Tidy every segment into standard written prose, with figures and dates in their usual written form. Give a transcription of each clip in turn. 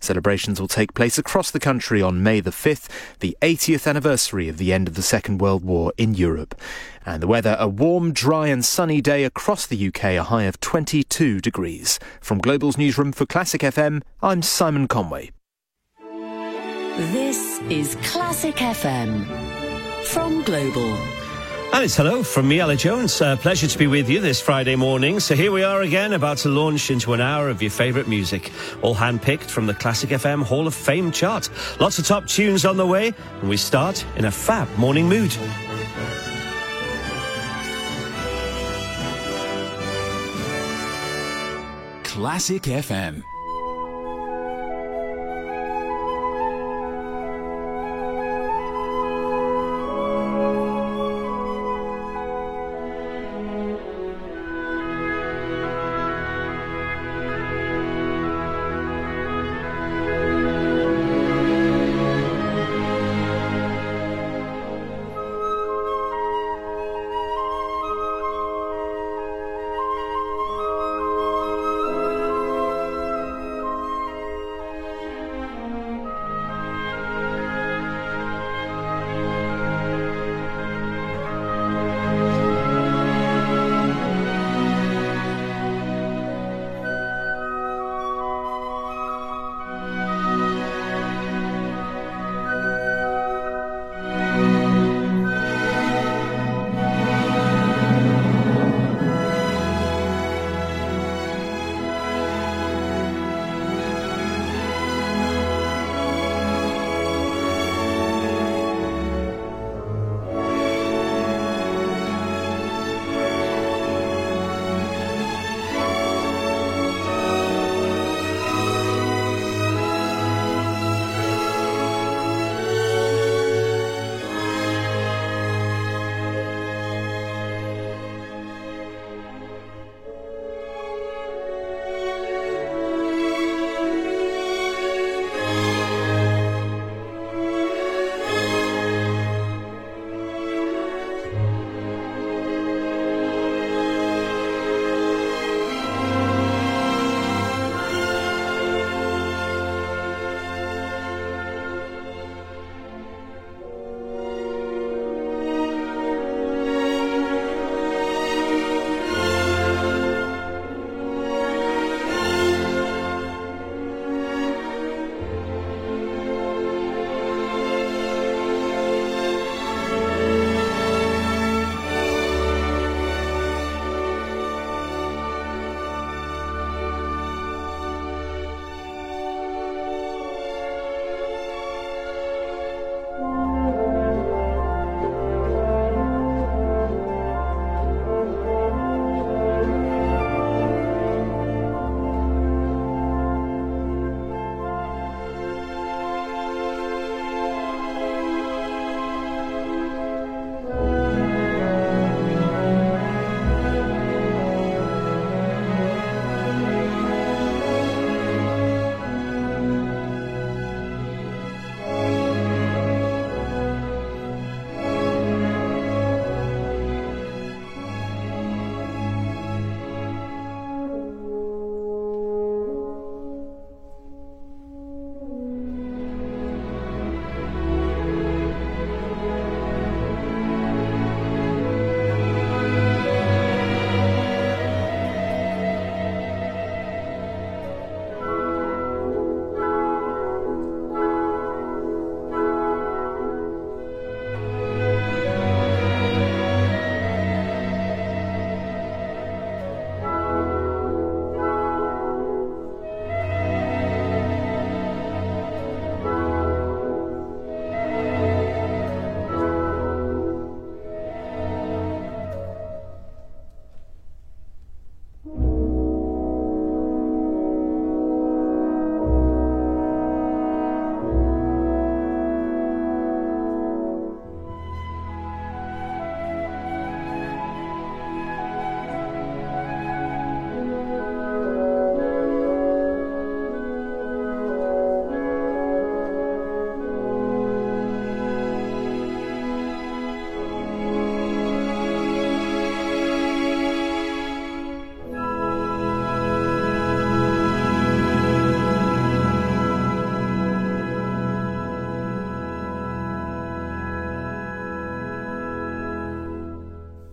Celebrations will take place across the country on May the 5th, the 80th anniversary of the end of the Second World War in Europe. And the weather, a warm, dry and sunny day across the UK, a high of 22 degrees. From Global's newsroom for Classic FM, I'm Simon Conway. This is Classic FM from Global. And it's hello from me, Ella Jones. Pleasure to be with you this Friday morning. So here we are again, about to launch into an hour of your favourite music, all handpicked from the Classic FM Hall of Fame chart. Lots of top tunes on the way, and we start in a fab morning mood. Classic FM.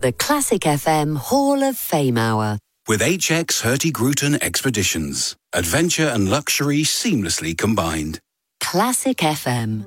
The Classic FM Hall of Fame Hour. With HX Hurtigruten Expeditions. Adventure and luxury seamlessly combined. Classic FM.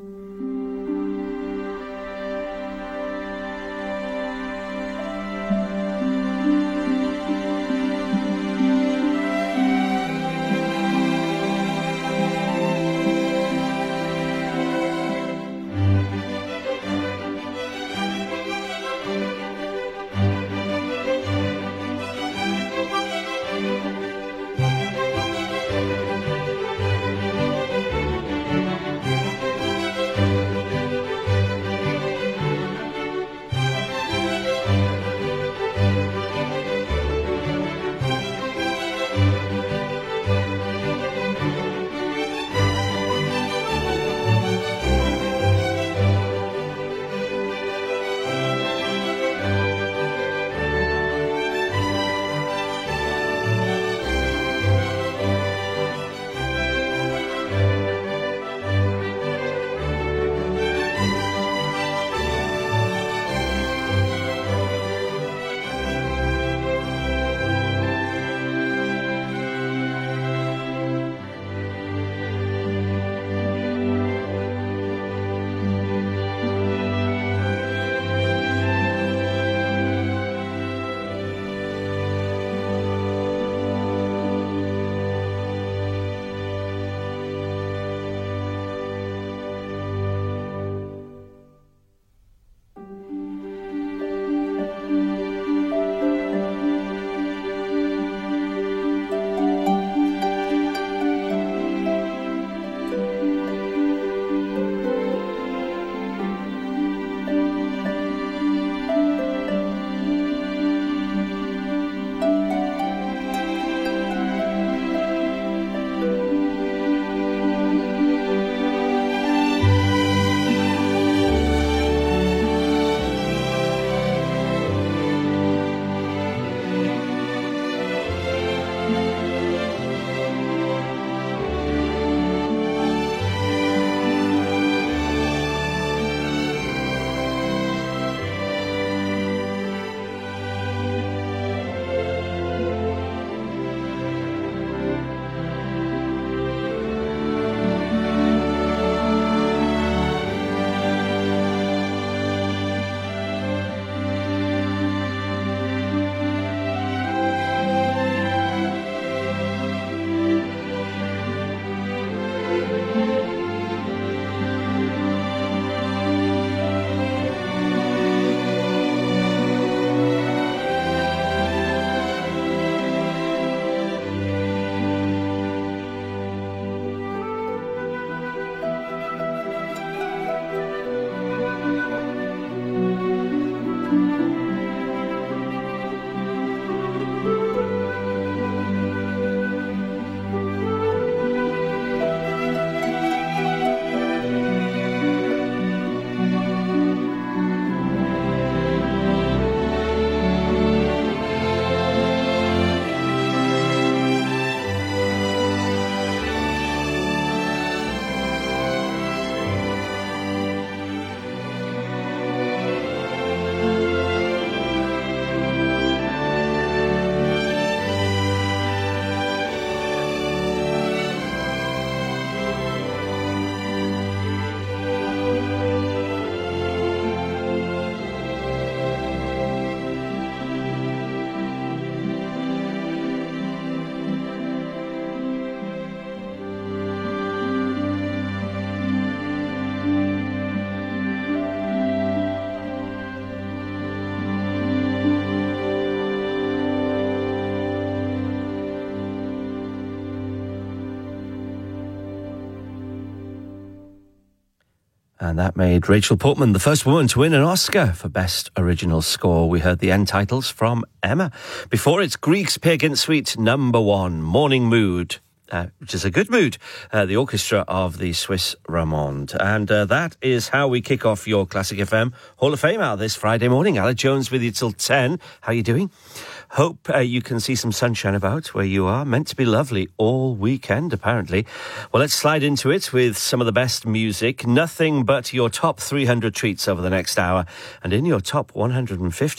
And that made Rachel Portman the first woman to win an Oscar for Best Original Score. We heard the end titles from Emma. Before it's Grieg's Peer Gynt Suite #1, Morning Mood, which is a good mood, the orchestra of the Swiss Romande. And that is how we kick off your Classic FM Hall of Fame hour this Friday morning. Alex Jones with you till 10. How are you doing? Hope you can see some sunshine about where you are. Meant to be lovely all weekend, apparently. Well, let's slide into it with some of the best music. Nothing but your top 300 treats over the next hour. And in your top 150,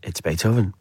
It's Beethoven.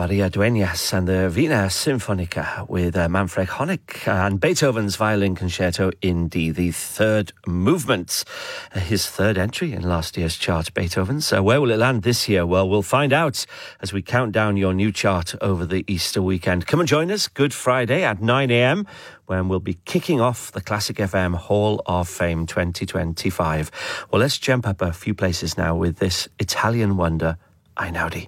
Maria Dueñas and the Wiener Symphonica with Manfred Honeck and Beethoven's Violin Concerto in D, the third movement. His third entry in last year's chart, Beethoven's. Where will it land this year? Well, we'll find out as we count down your new chart over the Easter weekend. Come and join us Good Friday at 9 a.m. when we'll be kicking off the Classic FM Hall of Fame 2025. Well, let's jump up a few places now with this Italian wonder, Einaudi.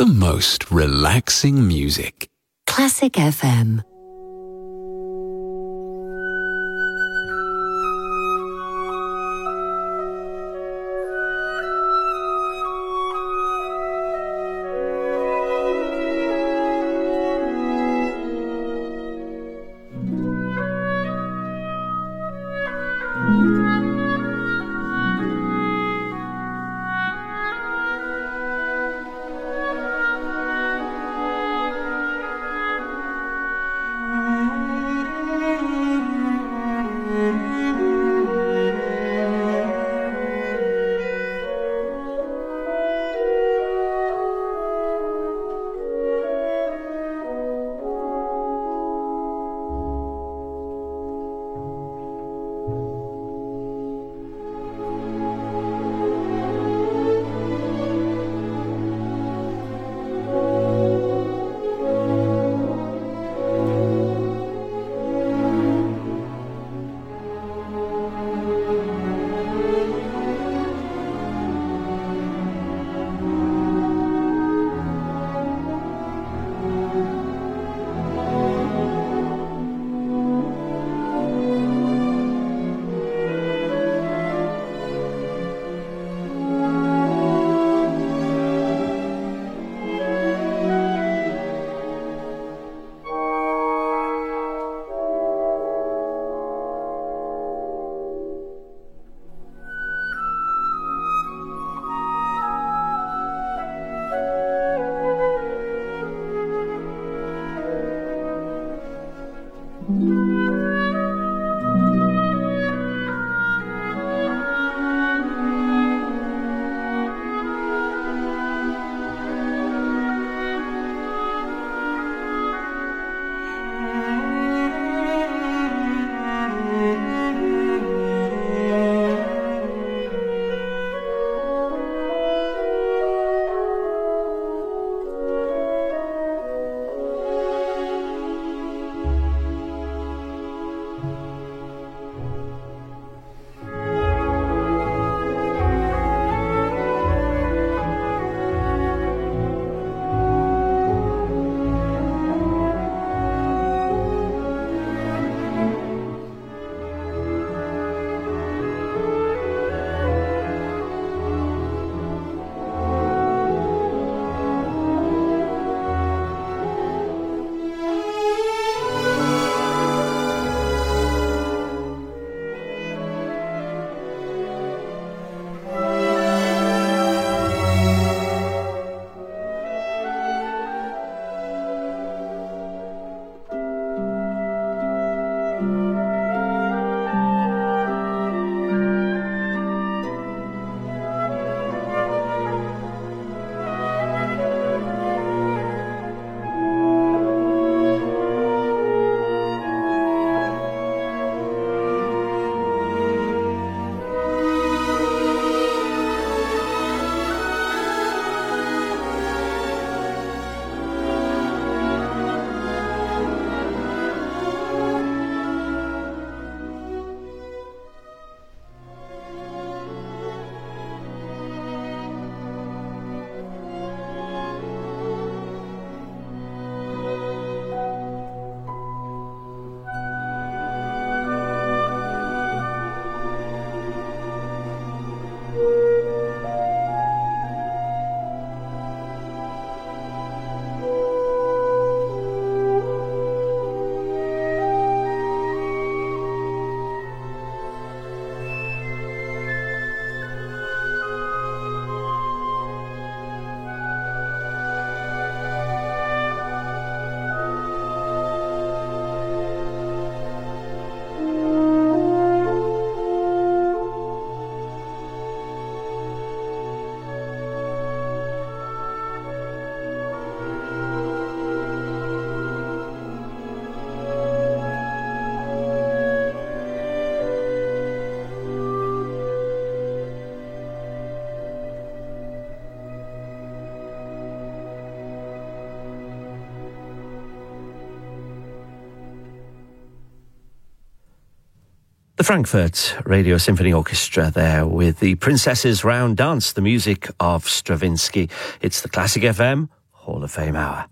the most relaxing music. Classic FM. The Frankfurt Radio Symphony Orchestra there with the Princess's Round Dance, the music of Stravinsky. It's the Classic FM Hall of Fame Hour.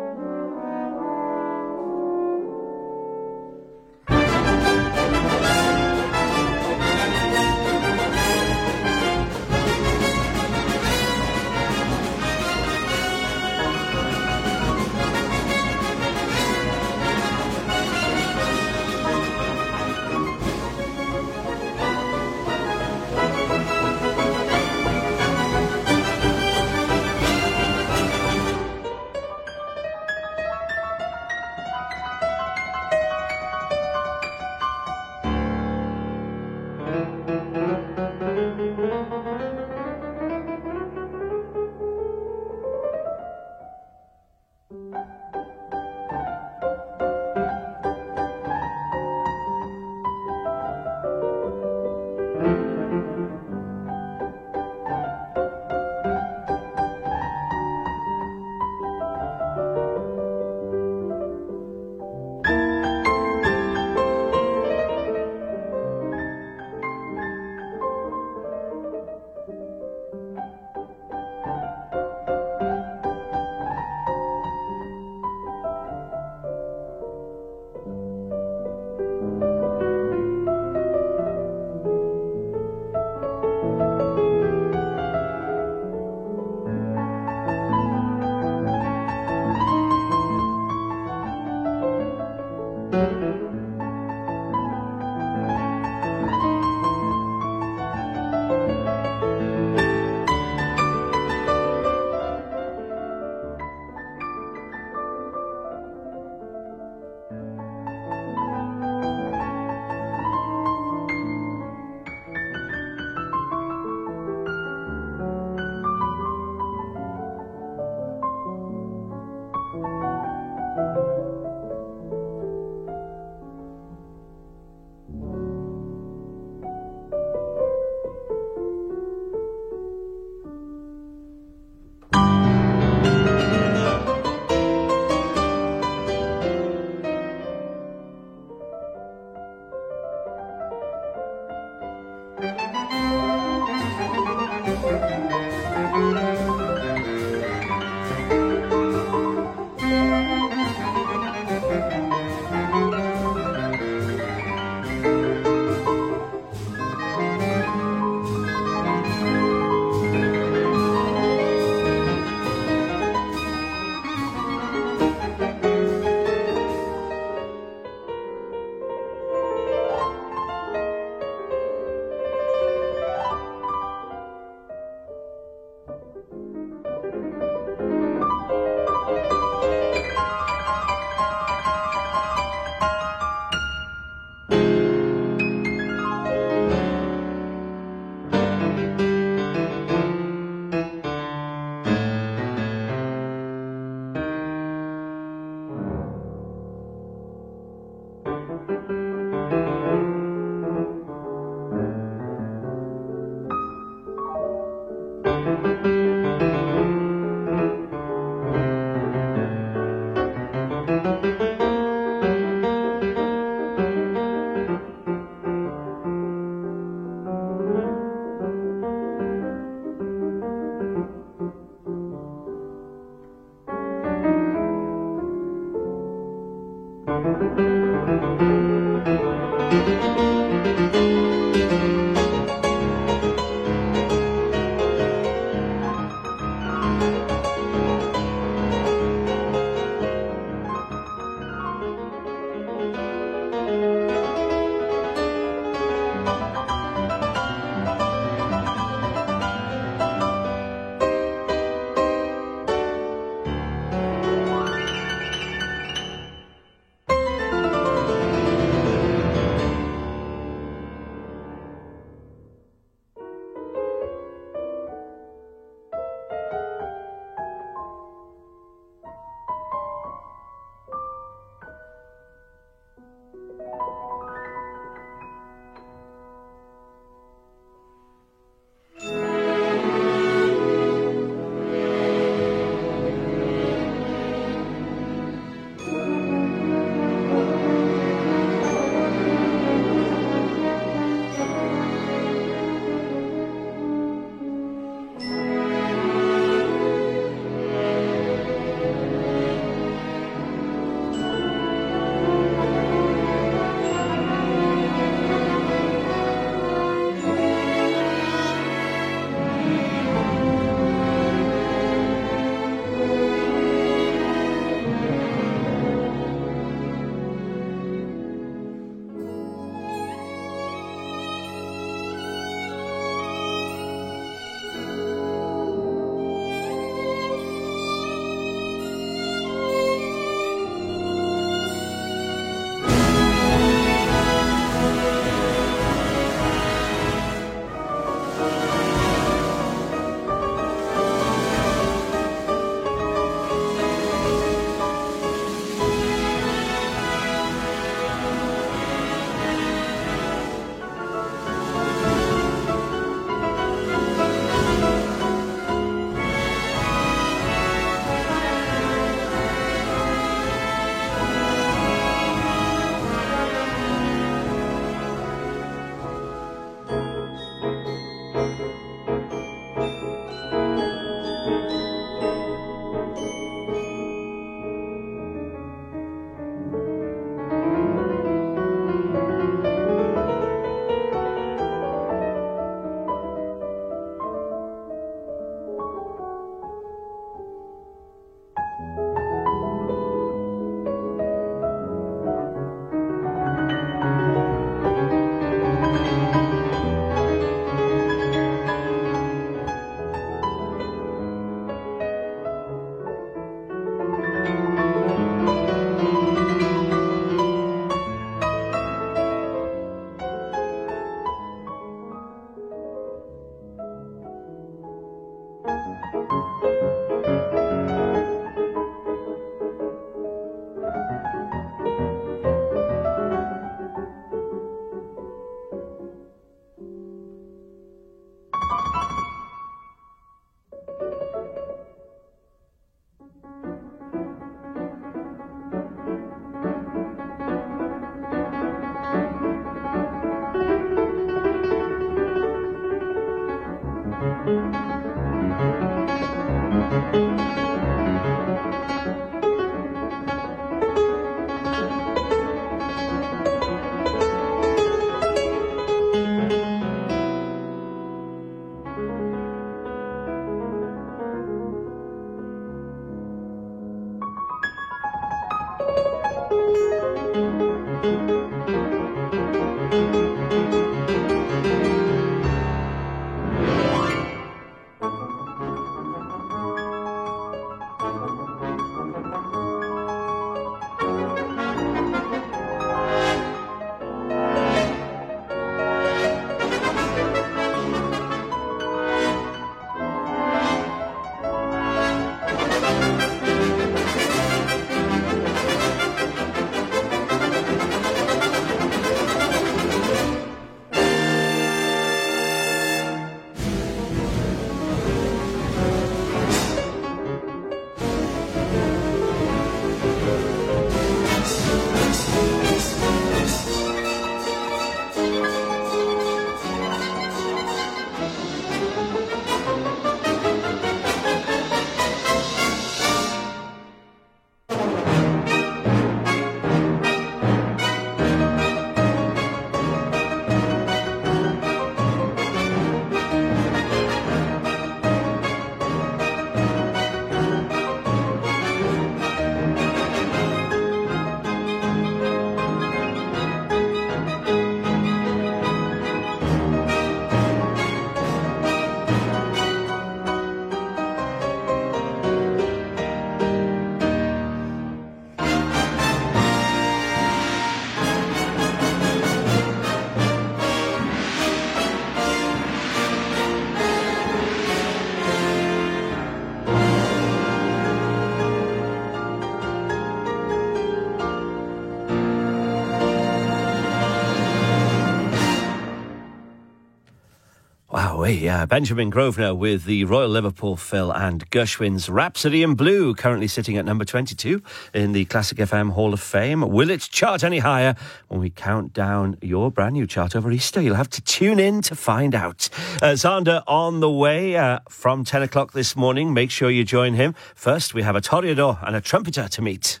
away. Benjamin Grosvenor with the Royal Liverpool Phil and Gershwin's Rhapsody in Blue, currently sitting at number 22 in the Classic FM Hall of Fame. Will it chart any higher when we count down your brand new chart over Easter? You'll have to tune in to find out. Xander on the way from 10 o'clock this morning. Make sure you join him. First, we have a toreador and a trumpeter to meet.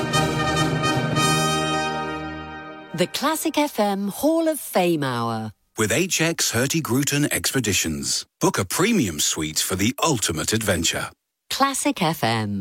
The Classic FM Hall of Fame Hour. with HX Hurtigruten Expeditions. Book a premium suite for the ultimate adventure. Classic FM.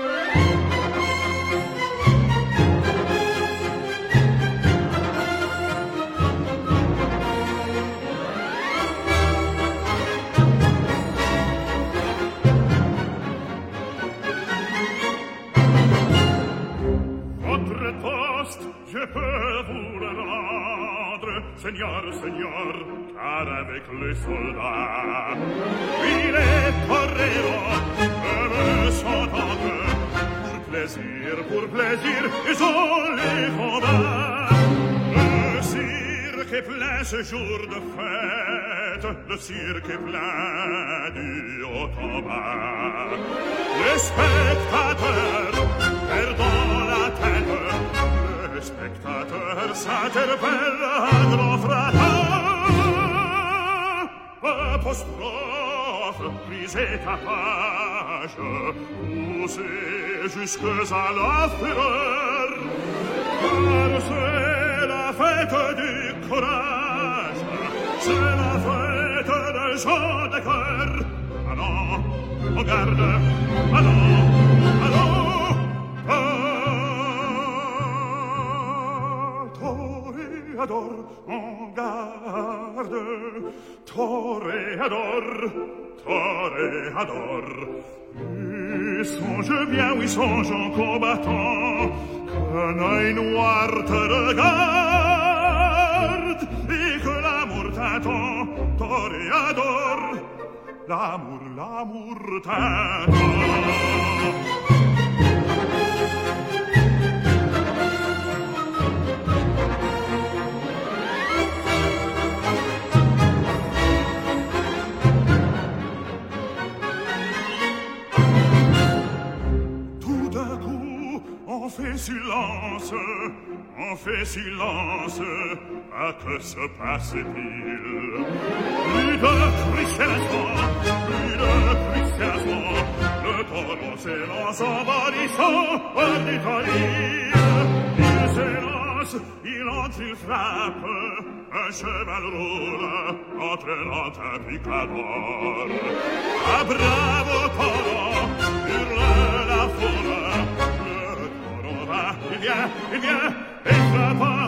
Je peux vous le rendre, Seigneur, Seigneur, car avec les soldats, il est torero, me s'entendre, pour plaisir, ils ont les combats. Le cirque est plein ce jour de fête, le cirque est plein du haut en bas. Les spectateurs perdant la tête, le spectateur s'interpelle à grand fracas. Apostrophe, prise et tapage, poussé jusque à la fureur. Car c'est la fête du courage, c'est la fête des gens de cœur. Allons, on garde, allons, allons. Toréador, en garde, Toréador, Toréador. Et songe bien, oui, songe en combattant, qu'un œil noir te regarde, et que l'amour t'attend, Toréador, l'amour t'attend. On fait silence, à que se passe-t-il? Plus de cris s'élèvent, le taureau s'élance en bannissant un d'Italie. Il s'élance, il entre, il frappe, un cheval roule, entraînant un picador. Ah, bravo taureau, hurle la foule. Il vient, et frappe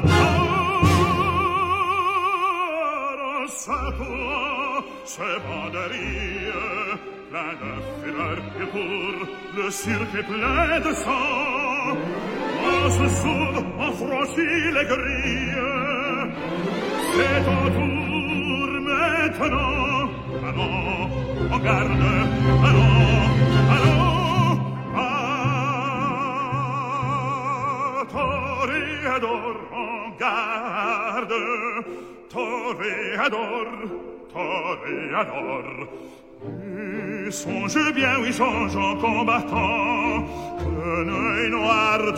encore. Ce banderie, plein de fureur et pour le cirque est plein de sang. On se sauve, on franchit les grilles. C'est ton tour maintenant. Allons, on garde, allons. Toréador, en garde, Toréador, Toréador. Et songe bien, oui, songe en combattant, qu'un œil noir te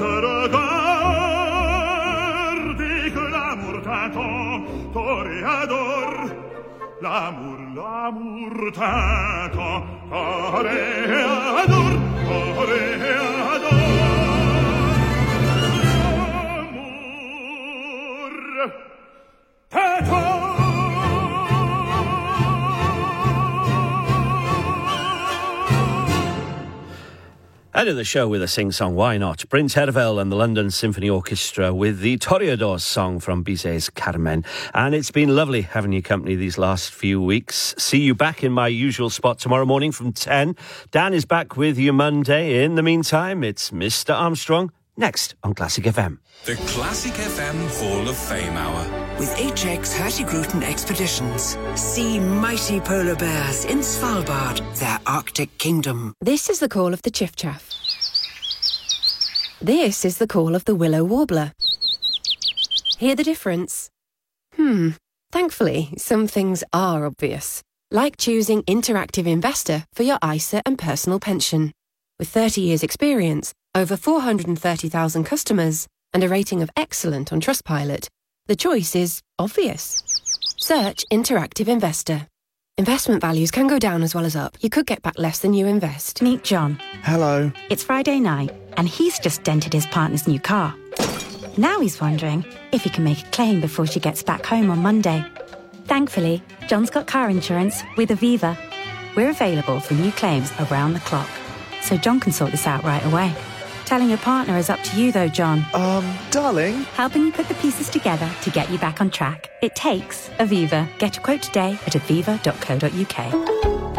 regarde et que l'amour t'attend, Toréador, l'amour t'attend, Toréador, Toréador. End of the show with a sing-song, why not? Bryn Terfel and the London Symphony Orchestra with the Toreadors song from Bizet's Carmen. And it's been lovely having you company these last few weeks. See you back in my usual spot tomorrow morning from 10. Dan is back with you Monday. In the meantime, it's Mr. Armstrong next on Classic FM. The Classic FM Hall of Fame Hour. With HX Hurtigruten Expeditions. See mighty polar bears in Svalbard, their Arctic kingdom. This is the call of the chiffchaff. This is the call of the willow warbler. Hear the difference? Thankfully, some things are obvious. Like choosing Interactive Investor for your ISA and personal pension. With 30 years' experience, over 430,000 customers, and a rating of excellent on Trustpilot, the choice is obvious. Search Interactive Investor. Investment values can go down as well as up. You could get back less than you invest. Meet John. Hello. It's Friday night, and he's just dented his partner's new car. Now he's wondering if he can make a claim before she gets back home on Monday. Thankfully, John's got car insurance with Aviva. We're available for new claims around the clock, so John can sort this out right away. Telling your partner is up to you though, John. Darling? Helping you put the pieces together to get you back on track. It takes Aviva. Get a quote today at aviva.co.uk.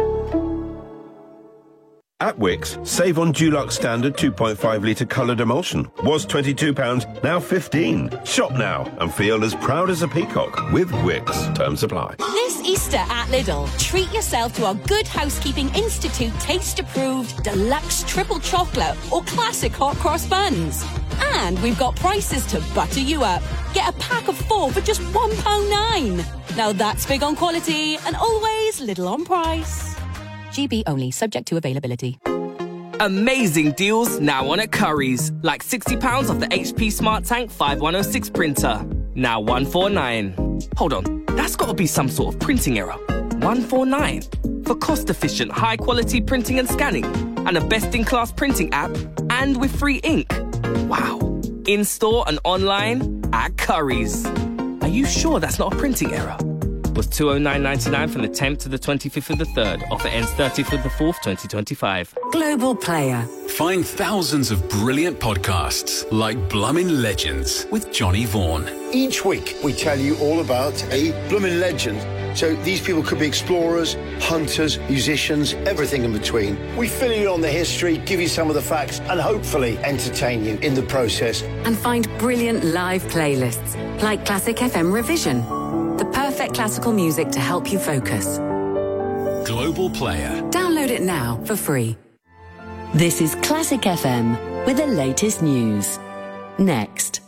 At Wickes, save on Dulux Standard 2.5 litre coloured emulsion. Was £22, now £15. Shop now and feel as proud as a peacock with Wickes. Terms apply. This Easter at Lidl, treat yourself to our Good Housekeeping Institute taste-approved deluxe triple chocolate or classic hot cross buns. And we've got prices to butter you up. Get a pack of 4 for just £1.09. Now that's big on quality and always Lidl on price. GB only, subject to availability. Amazing deals now on at Currys. Like £60 off the HP Smart Tank 5106 printer. Now £149. Hold on, that's got to be some sort of printing error. £149 for cost-efficient, high-quality printing and scanning, and a best-in-class printing app, and with free ink. Wow. In-store and online at Currys. Are you sure that's not a printing error? Was $209.99 from the 10th to the 25th of the 3rd. Offer ends 30th of the 4th, 2025. Global Player. Find thousands of brilliant podcasts like Blummin' Legends with Johnny Vaughan. Each week we tell you all about a Blummin' legend. So these people could be explorers, hunters, musicians, everything in between. We fill you on the history, give you some of the facts, and hopefully entertain you in the process. And find brilliant live playlists like Classic FM Revision. The perfect classical music to help you focus. Global Player. Download it now for free. This is Classic FM with the latest news. Next.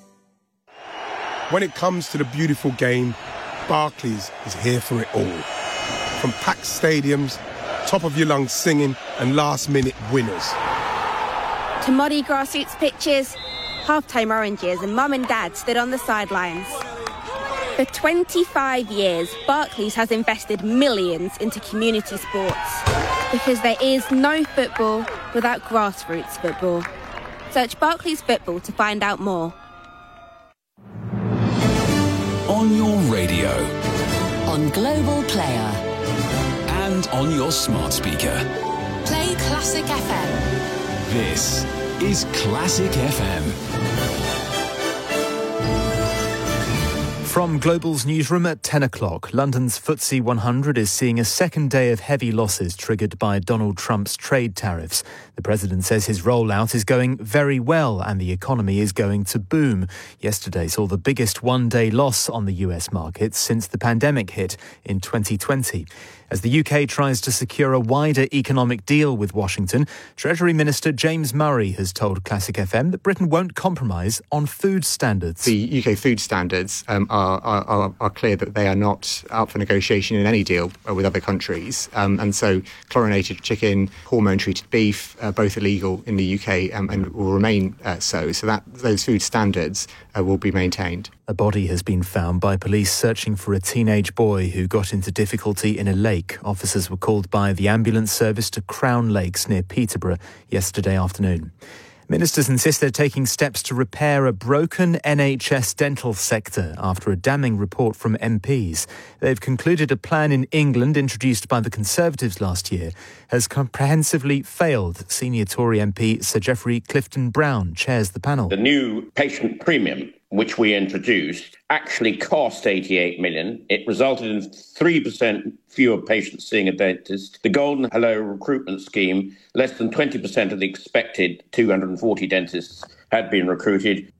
When it comes to the beautiful game, Barclays is here for it all. From packed stadiums, top of your lungs singing, and last-minute winners. To muddy grassroots pitches, half-time oranges, and mum and dad stood on the sidelines. For 25 years, Barclays has invested millions into community sports because there is no football without grassroots football. Search Barclays Football to find out more. On your radio. On Global Player. And on your smart speaker. Play Classic FM. This is Classic FM. From Global's newsroom at 10 o'clock, London's FTSE 100 is seeing a second day of heavy losses triggered by Donald Trump's trade tariffs. The president says his rollout is going very well and the economy is going to boom. Yesterday saw the biggest one-day loss on the US markets since the pandemic hit in 2020. As the UK tries to secure a wider economic deal with Washington, Treasury Minister James Murray has told Classic FM that Britain won't compromise on food standards. The UK food standards are clear that they are not up for negotiation in any deal with other countries. And so chlorinated chicken, hormone-treated beef, both illegal in the UK and will remain so. So that those food standards will be maintained. A body has been found by police searching for a teenage boy who got into difficulty in a lake. Officers were called by the ambulance service to Crown Lakes near Peterborough yesterday afternoon. Ministers insist they're taking steps to repair a broken NHS dental sector after a damning report from MPs. They've concluded a plan in England introduced by the Conservatives last year has comprehensively failed. Senior Tory MP Sir Geoffrey Clifton-Brown chairs the panel. The new patient premium, which we introduced, actually cost $88 million. It resulted in 3% fewer patients seeing a dentist. The Golden Hello recruitment scheme, less than 20% of the expected 240 dentists had been recruited.